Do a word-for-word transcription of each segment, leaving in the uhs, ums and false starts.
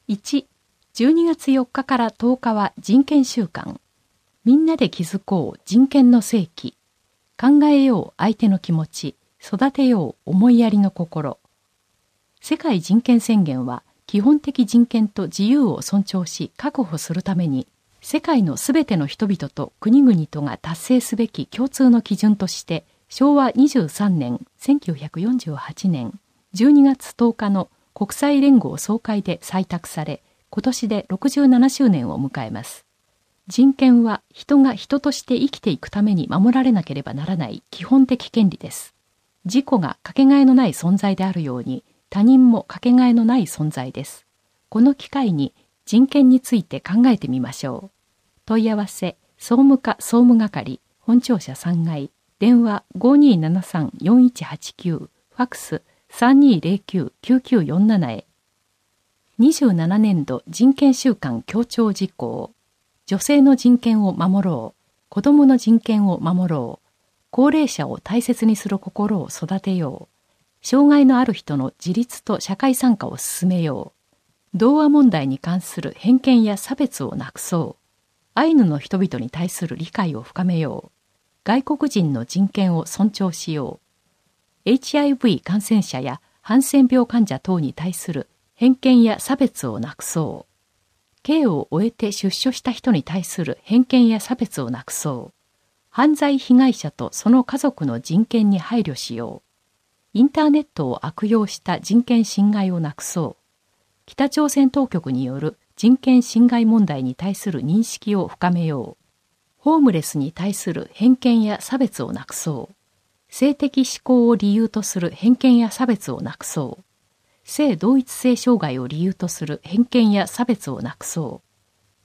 いち、じゅうにがつよっかからとおかは人権週間。みんなで築こう人権の世紀。考えよう相手の気持ち。育てよう思いやりの心。世界人権宣言は基本的人権と自由を尊重し確保するために、世界のすべての人々と国々とが達成すべき共通の基準として、しょうわにじゅうさんねんせんきゅうひゃくよんじゅうはちねんじゅうにがつとおかの国際連合総会で採択され、今年でろくじゅうななしゅうねんを迎えます。人権は人が人として生きていくために守られなければならない基本的権利です。自己がかけがえのない存在であるように、他人もかけがえのない存在です。この機会に人権について考えてみましょう。問い合わせ、総務課総務係、本庁舎さんがい、電話 ごーにーななさんよんいちはちきゅう、ファックス さんにーぜろきゅうきゅうきゅうよんなな へ。にじゅうななねんど人権週間強調事項。女性の人権を守ろう。子どもの人権を守ろう。高齢者を大切にする心を育てよう。障害のある人の自立と社会参加を進めよう。童話問題に関する偏見や差別をなくそう。アイヌの人々に対する理解を深めよう。外国人の人権を尊重しよう。エイチアイブイ 感染者やハンセン病患者等に対する偏見や差別をなくそう。刑を終えて出所した人に対する偏見や差別をなくそう。犯罪被害者とその家族の人権に配慮しよう。インターネットを悪用した人権侵害をなくそう。北朝鮮当局による人権侵害問題に対する認識を深めよう。ホームレスに対する偏見や差別をなくそう。性的指向を理由とする偏見や差別をなくそう。性同一性障害を理由とする偏見や差別をなくそう。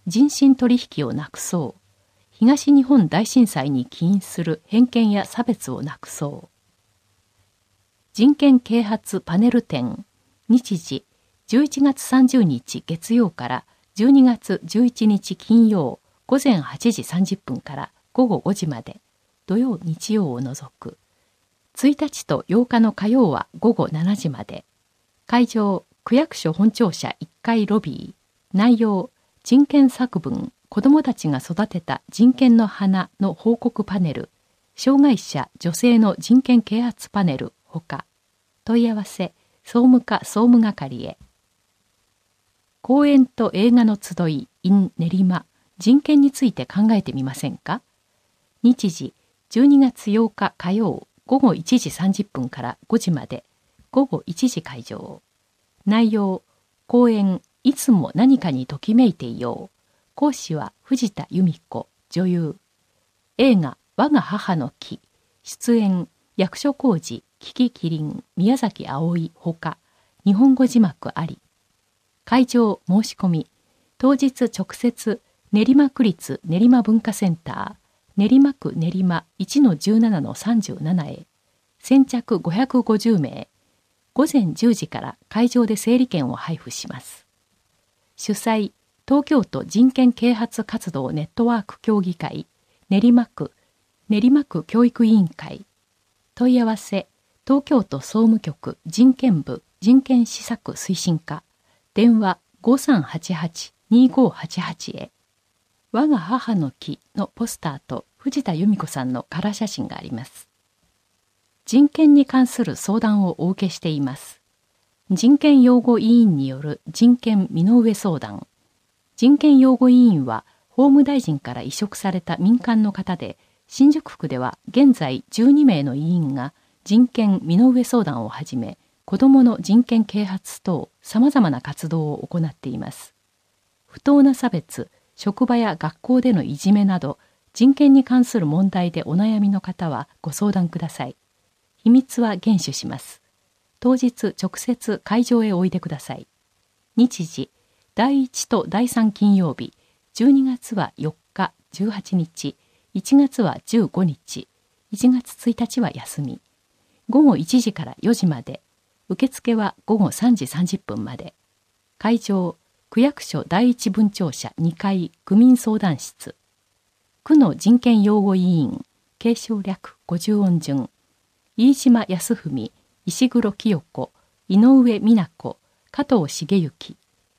人身取引をなくそう。東日本大震災に起因する偏見や差別をなくそう。人権啓発パネル展、日時じゅういちがつさんじゅうにち月曜からじゅうにがつじゅういちにち金曜ごぜんはちじさんじゅっぷんからごごごじまで、土曜日曜を除く。ついたちとようかの火曜はごごしちじまで。会場、区役所本庁舎いっかいロビー。内容、人権作文、子どもたちが育てた人権の花の報告パネル。障害者、女性の人権啓発パネル、ほか。問い合わせ、総務課総務係へ。公演と映画の集い in 練馬。人権について考えてみませんか？日時、じゅうにがつようか火曜、ごごいちじさんじゅっぷんからごじまで、ごごいちじ会場。内容、講演、いつも何かにときめいていよう。講師は藤田由美子、女優。映画、我が母の木。出演、役所広司、キキキリン、宮崎葵、ほか。日本語字幕あり。会場、申し込み。当日直接、練馬区立練馬文化センター、練馬区練馬 いちのじゅうななのさんじゅうなな へ。先着ごひゃくごじゅうめい。ごぜんじゅうじから会場で整理券を配布します。主催、東京都人権啓発活動ネットワーク協議会、練馬区、練馬区教育委員会。問い合わせ、東京都総務局人権部人権施策推進課。電話 ごさんはちはちにごはちはち へ。我が母の木のポスターと藤田由美子さんのカラー写真があります。人権に関する相談をお受けしています。人権擁護委員による人権身の上相談。人権擁護委員は法務大臣から委嘱された民間の方で、新宿区では現在じゅうにめいの委員が人権身の上相談をはじめ、子どもの人権啓発等様々な活動を行っています。不当な差別、職場や学校でのいじめなど、人権に関する問題でお悩みの方はご相談ください。秘密は厳守します。当日直接会場へおいでください。日時、だいいちとだいさん金曜日、じゅうにがつはよっか、じゅうはちにち、いちがつはじゅうごにち、いちがつついたちは休み。ごごいちじからよじまで、受付はごごさんじさんじゅっぷんまで。会場、区役所第一分庁舎にかい区民相談室。区の人権擁護委員、継承略ごじゅう音順。飯島康文、石黒清子、井上美奈子、加藤茂之。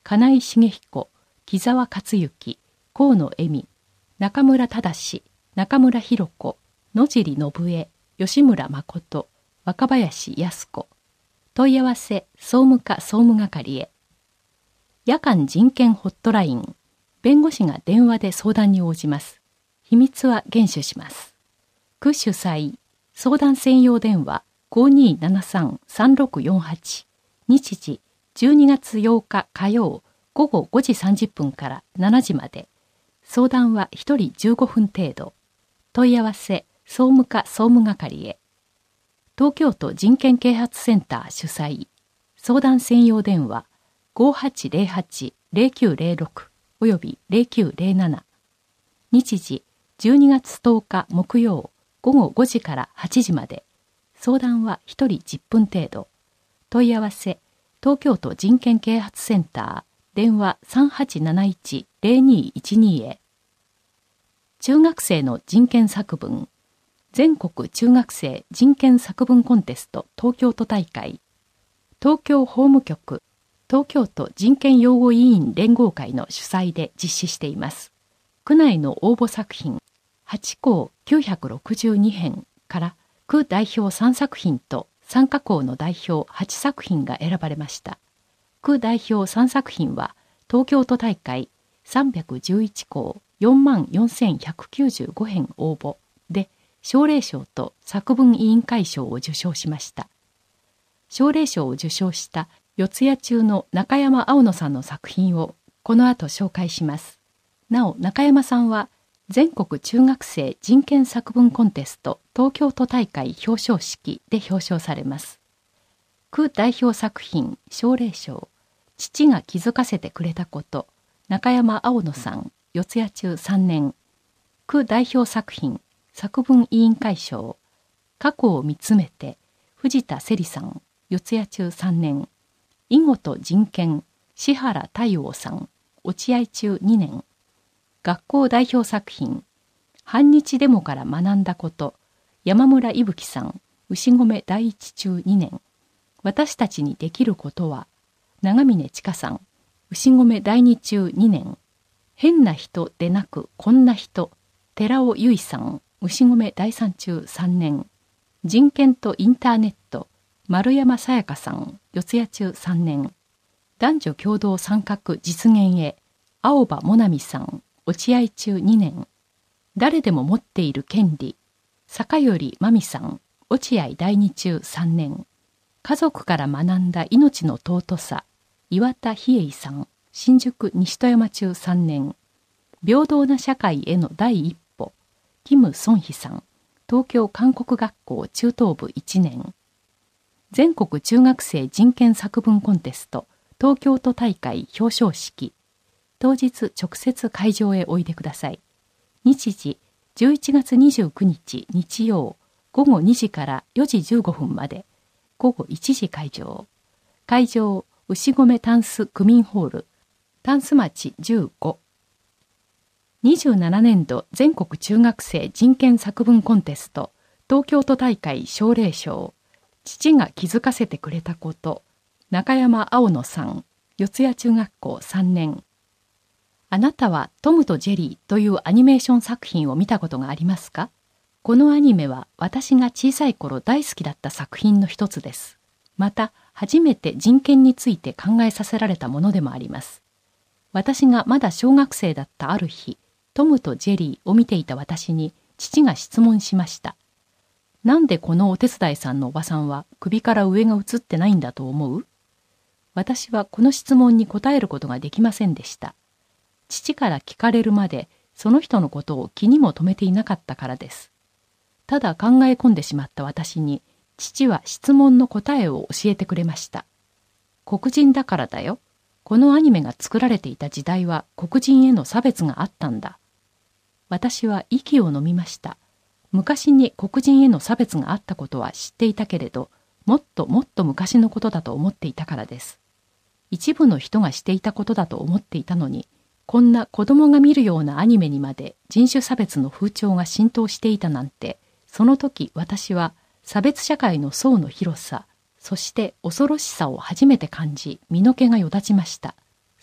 金井茂彦、木沢克行、河野恵美、中村忠、中村弘子、野尻信江、吉村誠、若林靖子。問い合わせ総務課総務係へ。夜間人権ホットライン。弁護士が電話で相談に応じます。秘密は厳守します。区主催相談専用電話 ごにーななさんさんろくよんはち。日時じゅうにがつようか火曜午後ごじさんじゅっぷんからしちじまで。相談はひとりじゅうごふん程度。問い合わせ総務課総務係へ。東京都人権啓発センター主催相談専用電話 ごはちぜろはちぜろきゅうぜろろく およびぜろきゅうぜろなな。日時じゅうにがつとおか木曜午後ごじからはちじまで。相談はひとりじゅっぷん程度。問い合わせ東京都人権啓発センター電話 さんはちなないちぜろにいちに へ。中学生の人権作文全国中学生人権作文コンテスト東京都大会。東京法務局東京都人権擁護委員連合会の主催で実施しています。区内の応募作品はちこうきゅうひゃくろくじゅうにへんから区代表さんさく品と参加校の代表はちさく品が選ばれました。区代表さんさく品は東京都大会さんびゃくじゅういちこうよんまんよんせんひゃくきゅうじゅうごへん応募で奨励賞と作文委員会賞を受賞しました。奨励賞を受賞した四谷中の中山青野さんの作品をこの後紹介します。なお中山さんは全国中学生人権作文コンテスト東京都大会表彰式で表彰されます。区代表作品奨励賞父が気づかせてくれたこと中山青野さん四谷中さんねん。区代表作品作文委員会賞過去を見つめて藤田セリさん四谷中さんねん。囲碁と人権志原太陽さん落合中にねん。学校代表作品反日デモから学んだこと山村伊吹さん牛込第一中にねん。私たちにできることは長峰千佳さん牛込第二中にねん。変な人でなくこんな人寺尾由衣さん牛込第三中さんねん。人権とインターネット丸山さやかさん四谷中さんねん。男女共同参画実現へ青葉もなみさん落合中にねん。誰でも持っている権利坂寄真美さん落合第二中さんねん。家族から学んだ命の尊さ岩田比叡さん新宿西戸山中さんねん。平等な社会への第一歩キム・ソンヒさん東京韓国学校中等部いちねん。全国中学生人権作文コンテスト東京都大会表彰式。当日直接会場へおいでください。日時じゅういちがつにじゅうくにち日曜ごごにじからよじじゅうごふんまで。ごごいちじ会場。会場牛込タンス区民ホールタンス町じゅうご。にじゅうななねんど全国中学生人権作文コンテスト東京都大会奨励賞父が気づかせてくれたこと中山青野さん四谷中学校さんねん。あなたはトムとジェリーというアニメーション作品を見たことがありますか？このアニメは私が小さい頃大好きだった作品の一つです。また初めて人権について考えさせられたものでもあります。私がまだ小学生だったある日、トムとジェリーを見ていた私に父が質問しました。なんでこのお手伝いさんのおばさんは首から上が映ってないんだと思う？私はこの質問に答えることができませんでした。父から聞かれるまでその人のことを気にも留めていなかったからです。ただ考え込んでしまった私に父は質問の答えを教えてくれました。黒人だからだよ。このアニメが作られていた時代は黒人への差別があったんだ。私は息を飲みました。昔に黒人への差別があったことは知っていたけれど、もっともっと昔のことだと思っていたからです。一部の人がしていたことだと思っていたのに、こんな子供が見るようなアニメにまで人種差別の風潮が浸透していたなんて、その時私は差別社会の層の広さ、そして恐ろしさを初めて感じ、身の毛がよだちました。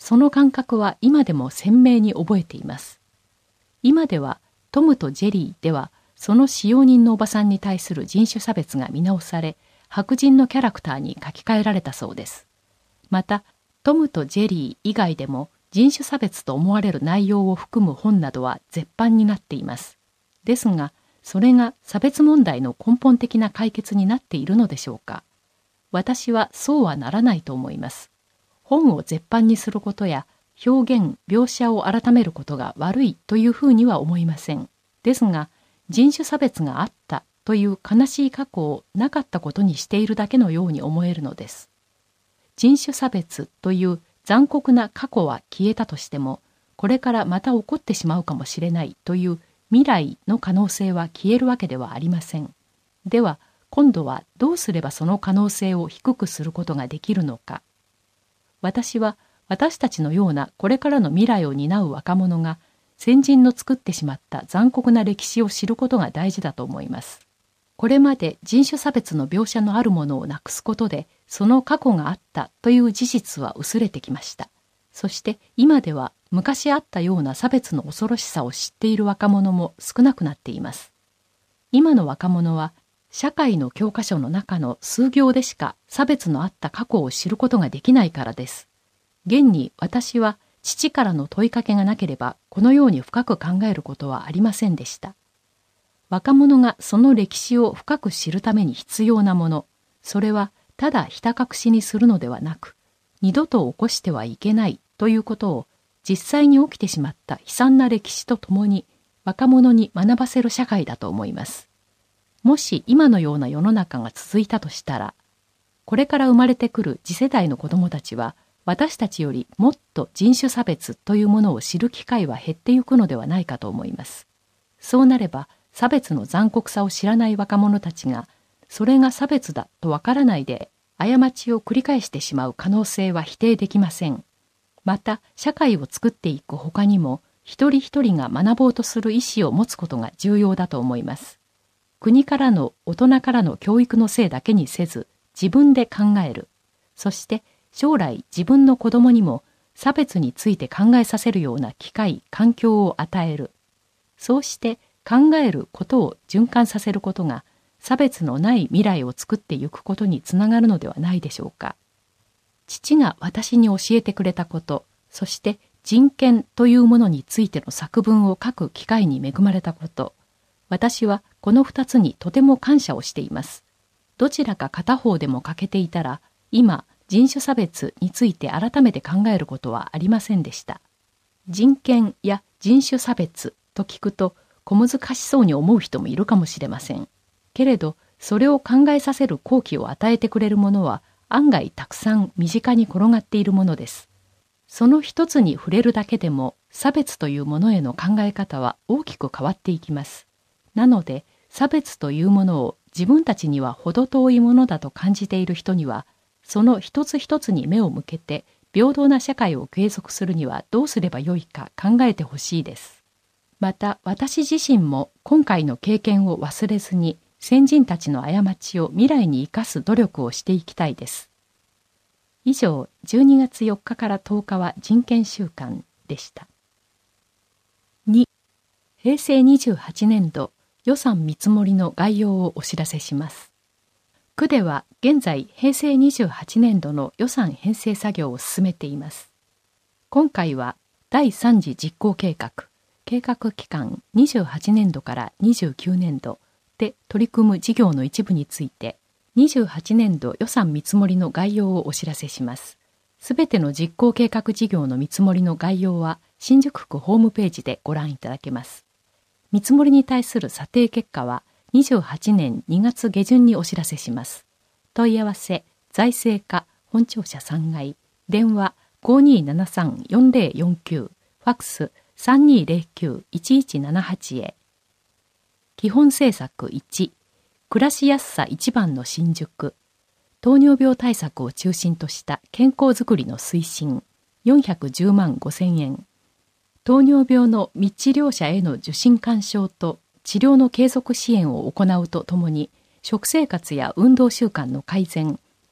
その感覚は今でも鮮明に覚えています。今ではトムとジェリーではその使用人のおばさんに対する人種差別が見直され、白人のキャラクターに書き換えられたそうです。また、トムとジェリー以外でも人種差別と思われる内容を含む本などは絶版になっています。ですが、それが差別問題の根本的な解決になっているのでしょうか。私はそうはならないと思います。本を絶版にすることや表現・描写を改めることが悪いというふうには思いません。ですが、人種差別があったという悲しい過去をなかったことにしているだけのように思えるのです。人種差別という残酷な過去は消えたとしても、これからまた起こってしまうかもしれないという未来の可能性は消えるわけではありません。では、今度はどうすればその可能性を低くすることができるのか。私は私たちのようなこれからの未来を担う若者が先人の作ってしまった残酷な歴史を知ることが大事だと思います。これまで人種差別の描写のあるものをなくすことで、その過去があったという事実は薄れてきました。そして今では昔あったような差別の恐ろしさを知っている若者も少なくなっています。今の若者は社会の教科書の中の数行でしか差別のあった過去を知ることができないからです。現に私は父からの問いかけがなければこのように深く考えることはありませんでした。若者がその歴史を深く知るために必要なもの、それはただひた隠しにするのではなく、二度と起こしてはいけないということを実際に起きてしまった悲惨な歴史とともに若者に学ばせる社会だと思います。もし今のような世の中が続いたとしたら、これから生まれてくる次世代の子どもたちは、私たちよりもっと人種差別というものを知る機会は減っていくのではないかと思います。そうなれば、差別の残酷さを知らない若者たちが、それが差別だとわからないで、過ちを繰り返してしまう可能性は否定できません。また、社会を作っていく他にも、一人一人が学ぼうとする意思を持つことが重要だと思います。国からの大人からの教育のせいだけにせず、自分で考える。そして将来自分の子供にも差別について考えさせるような機会、環境を与える。そうして考えることを循環させることが差別のない未来を作っていくことにつながるのではないでしょうか。父が私に教えてくれたこと、そして人権というものについての作文を書く機会に恵まれたこと、私はこの二つにとても感謝をしています。どちらか片方でも欠けていたら、今、人種差別について改めて考えることはありませんでした。人権や人種差別と聞くと小難しそうに思う人もいるかもしれません。けれど、それを考えさせる好機を与えてくれるものは案外たくさん身近に転がっているものです。その一つに触れるだけでも差別というものへの考え方は大きく変わっていきます。なので、差別というものを自分たちには程遠いものだと感じている人には、その一つ一つに目を向けて平等な社会を継続するにはどうすればよいか考えてほしいです。また私自身も今回の経験を忘れずに先人たちの過ちを未来に生かす努力をしていきたいです。以上、じゅうにがつよっかからとおかは人権週間でした。に、へいせいにじゅうはちねんど予算見積もりの概要をお知らせします。区では現在へいせいにじゅうはちねんどの予算編成作業を進めています。今回はだいさん次実行計画、計画期間にじゅうはちねんどからにじゅうきゅうねんどで取り組む事業の一部について、にじゅうはちねんど予算見積もりの概要をお知らせします。すべての実行計画事業の見積もりの概要は新宿区ホームページでご覧いただけます。見積もりに対する査定結果はにじゅうはちねんにがつげじゅんにお知らせします。問い合わせ、財政課本庁舎さんがい、電話 ごーにーななさんよんぜろよんきゅう、ファックス さんにーぜろきゅういちいちななはち へ。基本政策いち、暮らしやすさ一番の新宿、糖尿病対策を中心とした健康づくりの推進、よんひゃくじゅうまんごせんえん。糖尿病の密治療者への受診勧奨と治療の継続支援を行うとともに、食生活や運動習慣の改善、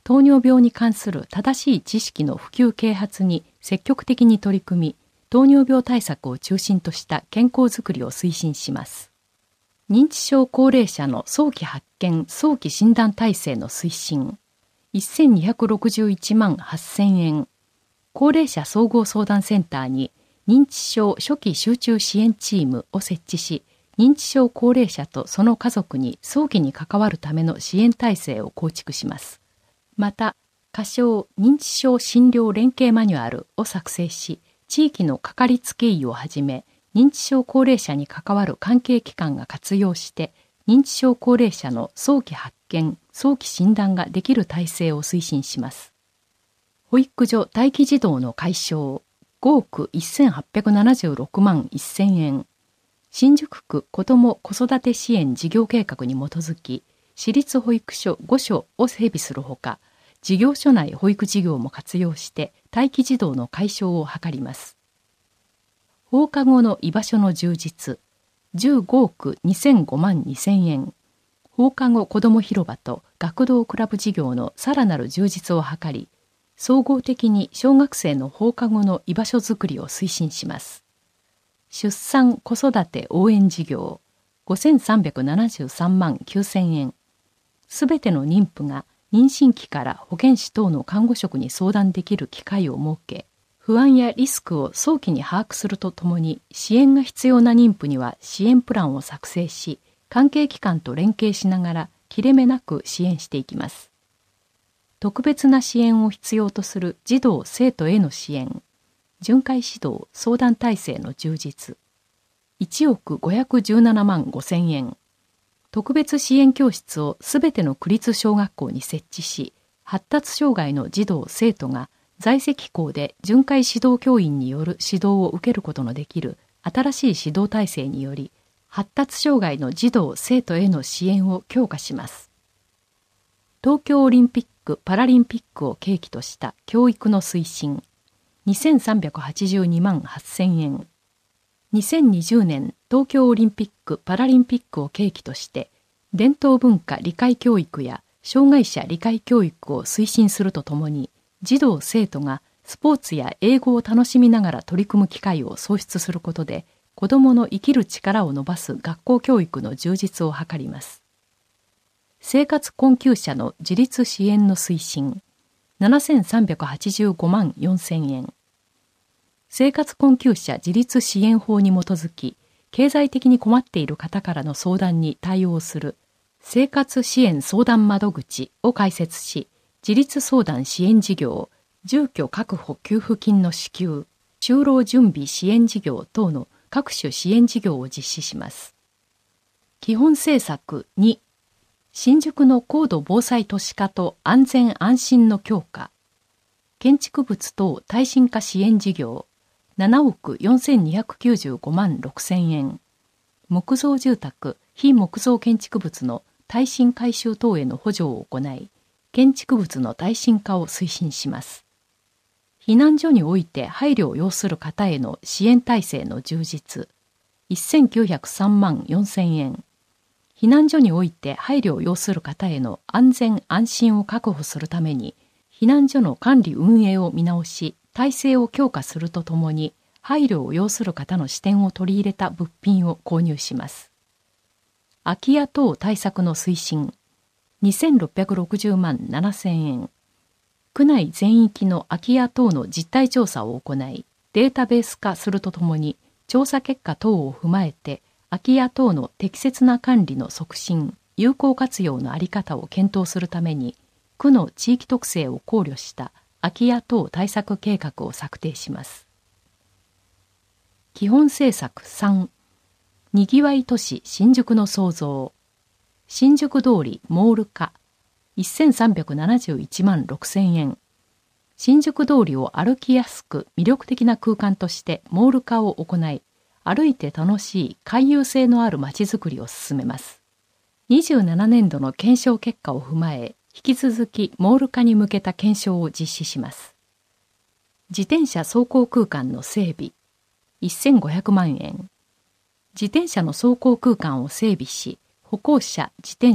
糖尿病に関する正しい知識の普及啓発に積極的に取り組み、糖尿病対策を中心とした健康づくりを推進します。認知症高齢者の早期発見・早期診断体制の推進、せんにひゃくろくじゅういちまんはっせんえん。高齢者総合相談センターに認知症初期集中支援チームを設置し、認知症高齢者とその家族に早期に関わるための支援体制を構築します。また、仮称認知症診療連携マニュアルを作成し、地域のかかりつけ医をはじめ、認知症高齢者に関わる関係機関が活用して、認知症高齢者の早期発見、早期診断ができる体制を推進します。保育所待機児童の解消、ごおくせんはっぴゃくななじゅうろくまんせんえん。新宿区子ども子育て支援事業計画に基づき、私立保育所ごしょを整備するほか、事業所内保育事業も活用して待機児童の解消を図ります。放課後の居場所の充実、じゅうごおくにせんごまんにせんえん。放課後子ども広場と学童クラブ事業のさらなる充実を図り、総合的に小学生の放課後の居場所づくりを推進します。出産子育て応援事業、ごせんさんびゃくななじゅうさんまんきゅうせんえん。すべての妊婦が妊娠期から保健師等の看護職に相談できる機会を設け、不安やリスクを早期に把握するとともに、支援が必要な妊婦には支援プランを作成し、関係機関と連携しながら切れ目なく支援していきます。特別な支援を必要とする児童・生徒への支援、巡回指導・相談体制の充実、いちおくごひゃくじゅうななまんごせんえん。特別支援教室をすべての区立小学校に設置し、発達障害の児童・生徒が在籍校で巡回指導教員による指導を受けることのできる新しい指導体制により、発達障害の児童・生徒への支援を強化します。東京オリンピック・パラリンピックを契機とした教育の推進、にせんさんびゃくはちじゅうにまんはっせんえん。にせんにじゅうねん東京オリンピック・パラリンピックを契機として、伝統文化理解教育や障害者理解教育を推進するとともに、児童・生徒がスポーツや英語を楽しみながら取り組む機会を創出することで、子どもの生きる力を伸ばす学校教育の充実を図ります。生活困窮者の自立支援の推進、ななせんさんびゃくはちじゅうごまんよんせんえん。生活困窮者自立支援法に基づき、経済的に困っている方からの相談に対応する生活支援相談窓口を開設し、自立相談支援事業、住居確保給付金の支給、就労準備支援事業等の各種支援事業を実施します。基本政策に、新宿の高度防災都市化と安全安心の強化、建築物等耐震化支援事業、ななおくよんせんにひゃくきゅうじゅうごまんろくせんえん、木造住宅、非木造建築物の耐震改修等への補助を行い、建築物の耐震化を推進します。避難所において配慮を要する方への支援体制の充実、せんきゅうひゃくさんまんよんせんえん。避難所において配慮を要する方への安全安心を確保するために、避難所の管理運営を見直し、体制を強化するとともに、配慮を要する方の視点を取り入れた物品を購入します。空き家等対策の推進、にせんろっぴゃくろくじゅうまんななせんえん。区内全域の空き家等の実態調査を行い、データベース化するとともに、調査結果等を踏まえて、空き家等の適切な管理の促進、有効活用の在り方を検討するために、区の地域特性を考慮した空き家等対策計画を策定します。基本政策さん、にぎわい都市新宿の創造、新宿通りモール化、せんさんびゃくななじゅういちまんろくせんえん。新宿通りを歩きやすく魅力的な空間としてモール化を行い、歩いて楽しい回遊性のあるまちづくりを進めます。にじゅうななねんどの検証結果を踏まえ、引き続きモール化に向けた検証を実施します。自転車走行空間の整備、せんごひゃくまんえん。自転車の走行空間を整備し、歩行者、自転車、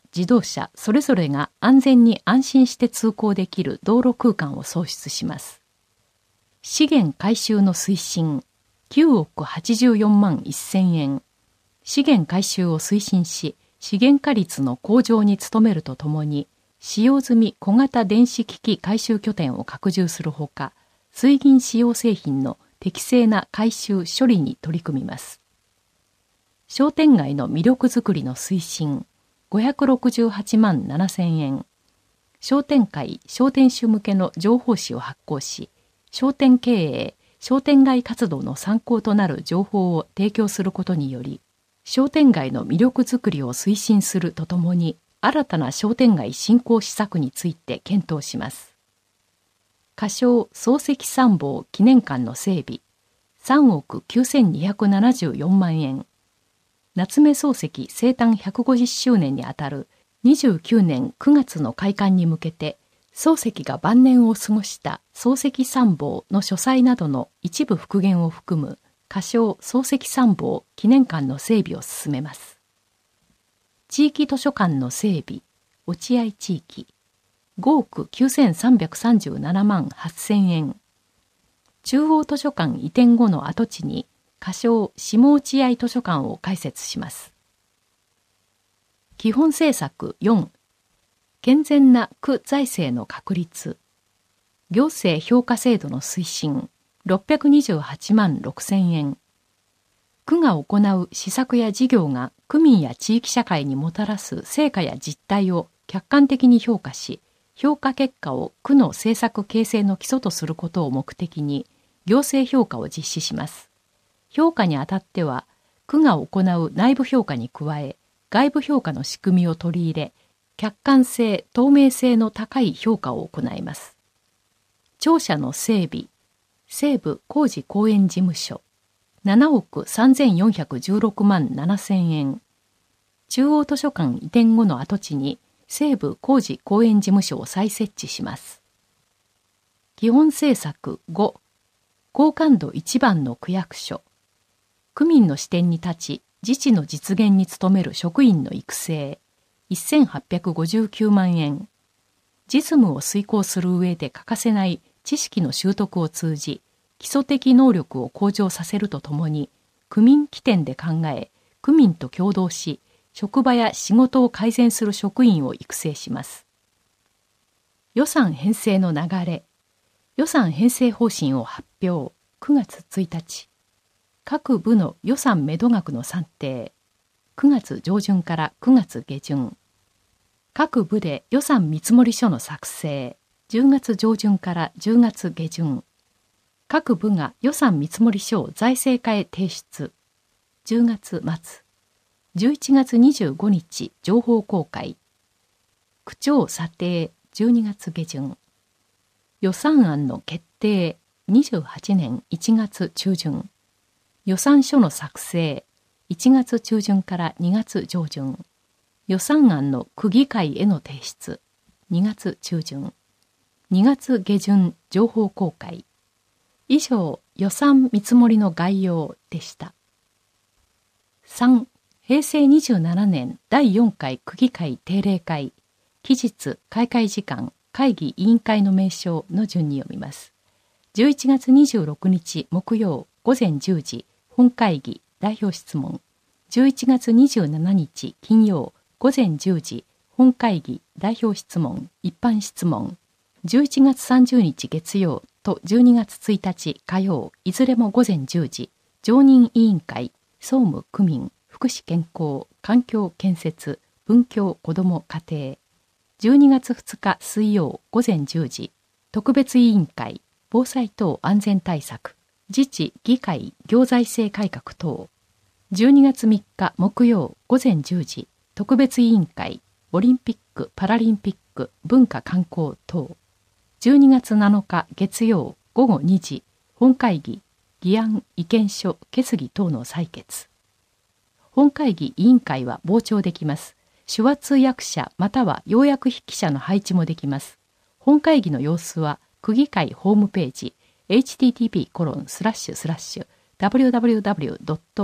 自動車それぞれが安全に安心して通行できる道路空間を創出します。資源回収の推進、きゅうおくはちじゅうよんまんせんえん。資源回収を推進し、資源化率の向上に努めるとともに、使用済み小型電子機器回収拠点を拡充するほか、水銀使用製品の適正な回収処理に取り組みます。商店街の魅力づくりの推進、ごひゃくろくじゅうはちまんななせんえん。商店会、商店主向けの情報誌を発行し、商店経営、商店街活動の参考となる情報を提供することにより、商店街の魅力づくりを推進するとともに、新たな商店街振興施策について検討します。仮称漱石参謀記念館の整備、さんおくきゅうせんにひゃくななじゅうよんまんえん。夏目漱石生誕ひゃくごじゅっしゅうねんにあたるにじゅうきゅうねんくがつの開館に向けて、漱石が晩年を過ごした漱石参謀の書斎などの一部復元を含む仮称漱石参謀記念館の整備を進めます。地域図書館の整備、落合地域、ごおくきゅうせんさんびゃくさんじゅうななまんはっせんえん。中央図書館移転後の跡地に仮称下落合図書館を開設します。基本政策よん、健全な区財政の確立、行政評価制度の推進、ろっぴゃくにじゅうはちまんろくせんえん。区が行う施策や事業が区民や地域社会にもたらす成果や実態を客観的に評価し、評価結果を区の政策形成の基礎とすることを目的に、行政評価を実施します。評価にあたっては、区が行う内部評価に加え、外部評価の仕組みを取り入れ、客観性、透明性の高い評価を行います。庁舎の整備、西部工事公園事務所、ななおくさんぜんよんひゃくじゅうろくまんななせんえん。中央図書館移転後の跡地に西部工事公園事務所を再設置します。基本政策ご、高感度一番の区役所。区民の視点に立ち、自治の実現に努める職員の育成、せんはっぴゃくごじゅうきゅうまんえん。実務を遂行する上で欠かせない知識の習得を通じ、基礎的能力を向上させるとともに、区民起点で考え、区民と協働し、職場や仕事を改善する職員を育成します。予算編成の流れ。予算編成方針を発表。くがつついたち。各部の予算目処額の算定。くがつじょうじゅんからくがつげじゅん。各部で予算見積書の作成。じゅうがつじょうじゅんからじゅうがつげじゅん。各部が予算見積書を財政課へ提出。じゅうがつまつ。じゅういちがつにじゅうごにち情報公開。区長査定じゅうにがつげじゅん。予算案の決定にじゅうはちねんいちがつちゅうじゅん。予算書の作成いちがつちゅうじゅんからにがつじょうじゅん。予算案の区議会への提出にがつちゅうじゅん。にがつげじゅん情報公開。以上、予算見積もりの概要でした。さん、へいせいにじゅうななねんだいよんかい区議会定例会、期日、開会時間、会議委員会の名称の順に読みます。じゅういちがつにじゅうろくにち木曜ごぜんじゅうじ、本会議、代表質問。じゅういちがつにじゅうしちにち金曜ごぜんじゅうじ、本会議、代表質問、一般質問。じゅういちがつさんじゅうにち月曜とじゅうにがつついたち火曜、いずれもごぜんじゅうじ、常任委員会、総務区民、福祉健康、環境建設、文教子ども家庭。じゅうにがつふつか水曜ごぜんじゅうじ、特別委員会、防災等安全対策、自治議会行財政改革等。じゅうにがつみっか木曜ごぜんじゅうじ、特別委員会、オリンピック・パラリンピック、文化観光等。じゅうにがつなのか月曜ごごにじ、本会議、議案、意見書、決議等の採決。本会議委員会は傍聴できます。手話通訳者または要約筆記者の配置もできます。本会議の様子は区議会ホームページ エイチティーティーピーコロンスラッシュスラッシュダブリューダブリューダブリュードット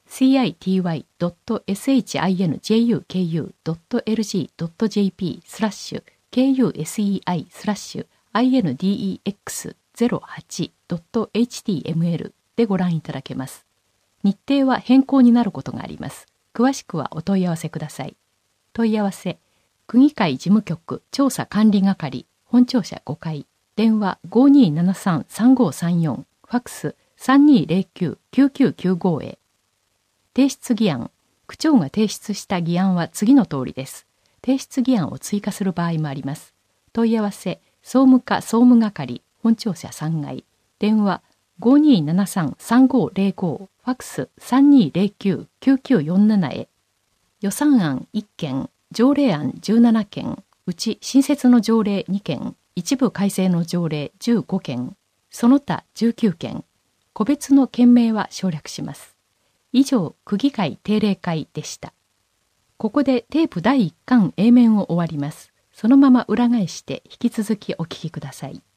シーアイティーワイドットシンジュクドットエルジードットジェーピー スラッシュ ケーユーエスイーアイ スラッシュ アイエヌディーイーエックスゼロはち ドットエイチティーエムエル でご覧いただけます。日程は変更になることがあります。詳しくはお問い合わせください。問い合わせ、区議会事務局調査管理係本庁舎ごかい、電話 ごーにーななさん さんごーさんよん、ファックス さんにーゼロきゅう きゅうきゅうきゅうご へ。提出議案、区長が提出した議案は次の通りです。提出議案を追加する場合もあります。問い合わせ、総務課総務係本庁舎さんがい、電話 ごーにーななさん さんごーゼロご、ファックス さんにーゼロきゅう きゅうきゅうよんなな へ。予算案いっけん、条例案じゅうななけん、うち新設の条例にけん、一部改正の条例じゅうごけん、その他じゅうきゅうけん、個別の件名は省略します。以上、区議会定例会でした。ここでテープだいいっかん A 面を終わります。そのまま裏返して引き続きお聞きください。